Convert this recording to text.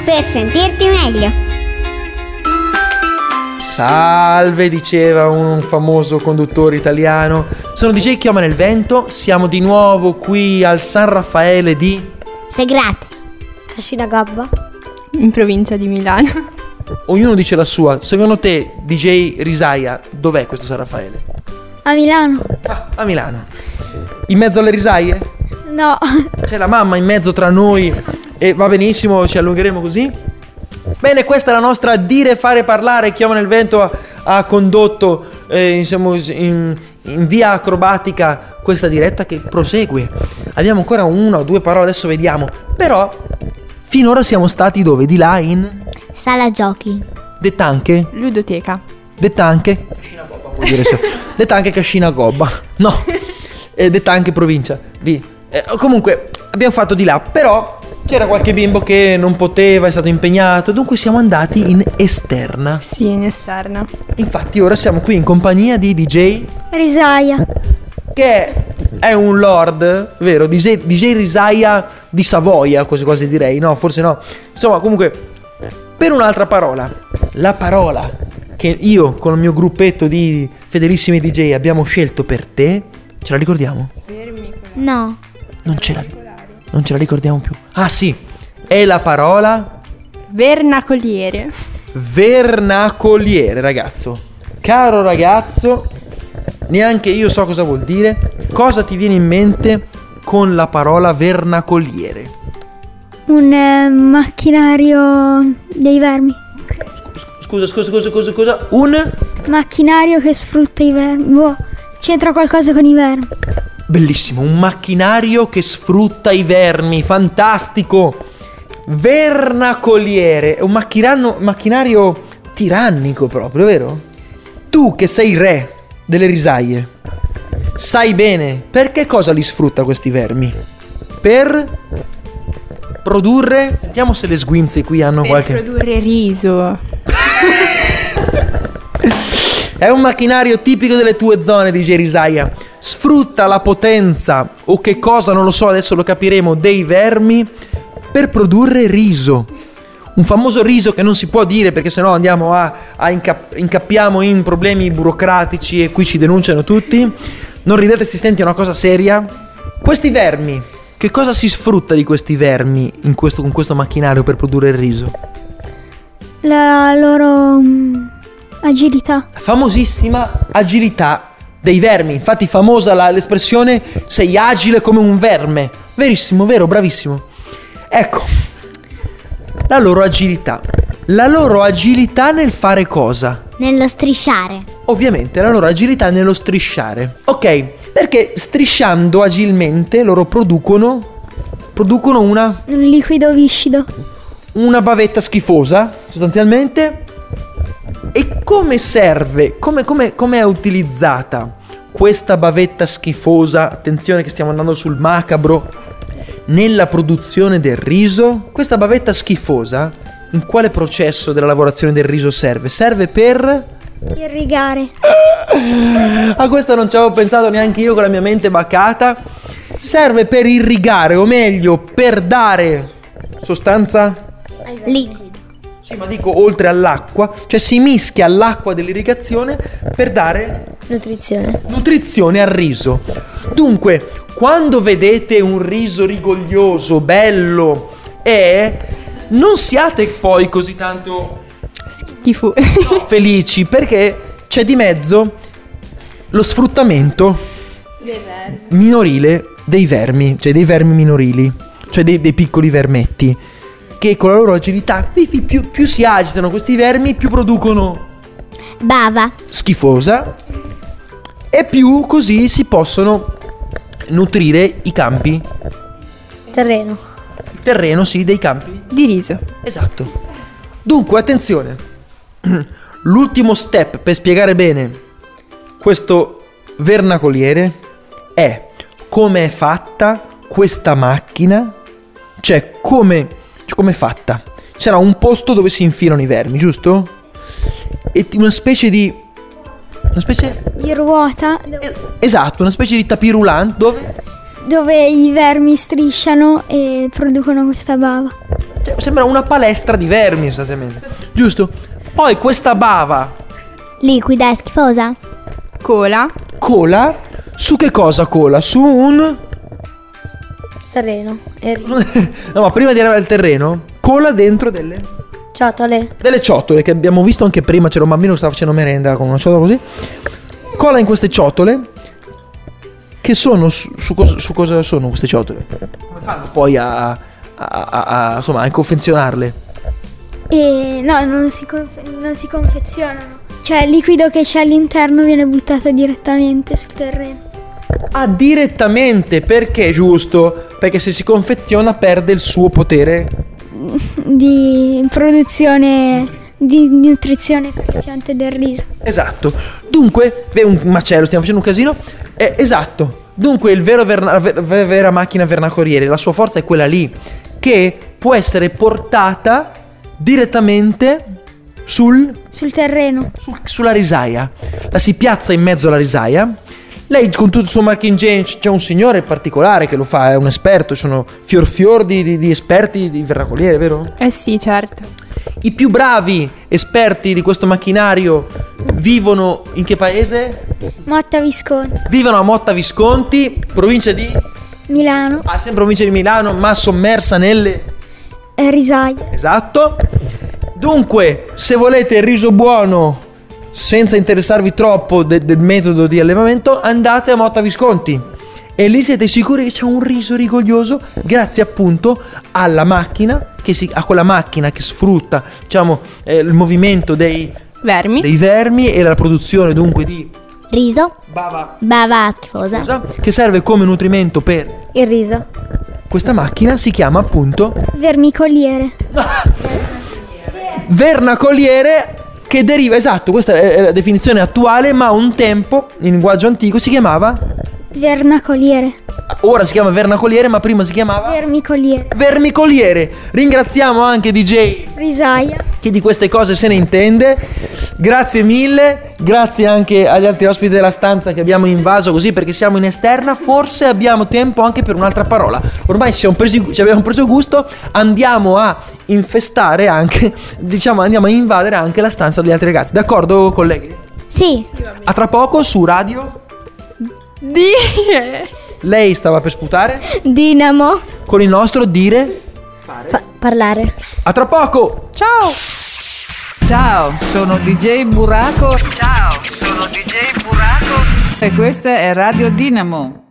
per sentirti meglio. Salve, diceva un famoso conduttore italiano. Sono DJ Chioma nel Vento. Siamo di nuovo qui al San Raffaele di Segrate, Cascina Gobba, in provincia di Milano. Ognuno dice la sua. Secondo te, DJ Risaia, dov'è questo San Raffaele? a Milano. A Milano. In mezzo alle risaie? No. C'è la mamma in mezzo tra noi e va benissimo, ci allungheremo così. Bene, questa è la nostra Dire Fare Parlare. Chioma nel Vento ha condotto in via acrobatica questa diretta che prosegue. Abbiamo ancora una o due parole, adesso vediamo. Però finora siamo stati dove? Di là in Sala giochi. detta anche? Ludoteca. Detta anche? Cascina Gobba, può dire se. Detta anche Cascina Gobba. No. Detta anche provincia di comunque abbiamo fatto di là, però c'era qualche bimbo che non poteva, è stato impegnato, dunque siamo andati in esterna. Sì, in esterna. Infatti ora siamo qui in compagnia di DJ Risaia. che è un lord, vero? DJ Risaia di Savoia, quasi quasi direi, no, forse no. Insomma, comunque, per un'altra parola, la parola che io con il mio gruppetto di fedelissimi DJ abbiamo scelto per te, ce la ricordiamo? No. Non ce la ricordiamo più. Ah sì, è la parola Vernacoliere. vernacoliere, ragazzo. Caro ragazzo, neanche io so cosa vuol dire. Cosa ti viene in mente con la parola vernacoliere? Un macchinario dei vermi. Scusa. Un Macchinario che sfrutta i vermi. Boh, c'entra qualcosa con i vermi. bellissimo, un macchinario che sfrutta i vermi, fantastico. Vernacoliere, è un macchinario tirannico proprio, vero? Tu che sei il re delle risaie, sai bene per che cosa li sfrutta questi vermi? Per produrre, sentiamo se le sguinze qui hanno Per qualche... produrre riso. È un macchinario tipico delle tue zone, DJ Risaia. Sfrutta la potenza, o che cosa, non lo so, adesso lo capiremo, dei vermi per produrre riso. Un famoso riso che non si può dire perché sennò andiamo incappiamo in problemi burocratici e qui ci denunciano tutti. Non ridete assistenti, è una cosa seria. Questi vermi, che cosa si sfrutta di questi vermi con questo macchinario per produrre il riso? La loro agilità. Famosissima agilità dei vermi. Infatti famosa l'espressione sei agile come un verme. Verissimo, vero, bravissimo. Ecco, la loro agilità. La loro agilità nel fare cosa? Nello strisciare. Ovviamente la loro agilità nello strisciare. Ok, perché strisciando agilmente loro producono una Un liquido viscido. bavetta schifosa, sostanzialmente. E come serve, come è utilizzata questa bavetta schifosa? Attenzione che stiamo andando sul macabro. Nella produzione del riso, questa bavetta schifosa, in quale processo della lavorazione del riso serve? Serve per... Irrigare. A questo non ci avevo pensato neanche io con la mia mente bacata. Serve per irrigare, o meglio, per dare sostanza... Liquido. Sì, ma dico oltre all'acqua, cioè si mischia all'acqua dell'irrigazione per dare nutrizione al riso. Dunque, quando vedete un riso rigoglioso, bello, non siate poi così tanto felici, perché c'è di mezzo lo sfruttamento minorile dei vermi, cioè dei vermi minorili, cioè dei piccoli vermetti, che con la loro agilità più si agitano questi vermi, più producono bava schifosa e più così si possono nutrire i campi. terreno. Il terreno, sì, dei campi. Di riso. Esatto. Dunque, attenzione. L'ultimo step per spiegare bene questo vernacoliere è come è fatta questa macchina, cioè come è fatta. C'era un posto dove si infilano i vermi, giusto? E una specie di ruota esatto, una specie di tapis roulant dove i vermi strisciano e producono questa bava. Cioè, sembra una palestra di vermi sostanzialmente, giusto? Poi questa bava Liquida e schifosa. Cola. su che cosa cola? Su un... Terreno. No, ma prima di arrivare al terreno cola dentro delle ciotole che abbiamo visto anche prima. C'era un bambino che stava facendo merenda con una ciotola così. Cola in queste ciotole. Che sono su cosa sono queste ciotole? Come fanno poi insomma a confezionarle? No, non si confezionano. Cioè il liquido che c'è all'interno viene buttato direttamente sul terreno. Ah, direttamente, perché giusto? Perché se si confeziona perde il suo potere. Di produzione di nutrizione per le piante del riso. Esatto. Dunque, un macello, stiamo facendo un casino. Esatto. Dunque la vera macchina vernacoliere, la sua forza è quella lì, che può essere portata direttamente sul terreno. sulla risaia. La si piazza in mezzo alla risaia. Lei con tutto il suo marchingegno, c'è un signore particolare che lo fa, è un esperto, sono fior di esperti di vernacoliere, vero? Sì, certo. I più bravi esperti di questo macchinario vivono in che paese? Motta Visconti. Vivono a Motta Visconti, provincia di... Milano. sempre provincia di Milano, ma sommersa nelle... Risaie. Esatto. Dunque, se volete il riso buono, senza interessarvi troppo del metodo di allevamento, andate a Motta Visconti e lì siete sicuri che c'è un riso rigoglioso grazie appunto alla macchina a quella macchina che sfrutta, diciamo, il movimento dei vermi e la produzione dunque di Riso. Bava schifosa. che serve come nutrimento per Il riso. questa macchina. Si chiama appunto Vermicoliere. vernacoliere, che deriva, esatto, questa è la definizione attuale, ma un tempo in linguaggio antico si chiamava, Vernacoliere. ora si chiama vernacoliere, ma prima si chiamava Vermicoliere. vermicoliere. Ringraziamo anche DJ Risaia. chi di queste cose se ne intende. Grazie mille, grazie anche agli altri ospiti della stanza che abbiamo invaso così perché siamo in esterna. Forse abbiamo tempo anche per un'altra parola. Ormai ci abbiamo preso gusto, andiamo a infestare anche, diciamo, andiamo a invadere anche la stanza degli altri ragazzi. D'accordo, colleghi? Sì. A tra poco su Radio. Lei stava per sputare Dinamo. con il nostro dire. Parlare. A tra poco. Ciao. Ciao, sono DJ Buraco Ciao, sono DJ Buraco. e questa è Radio Dinamo.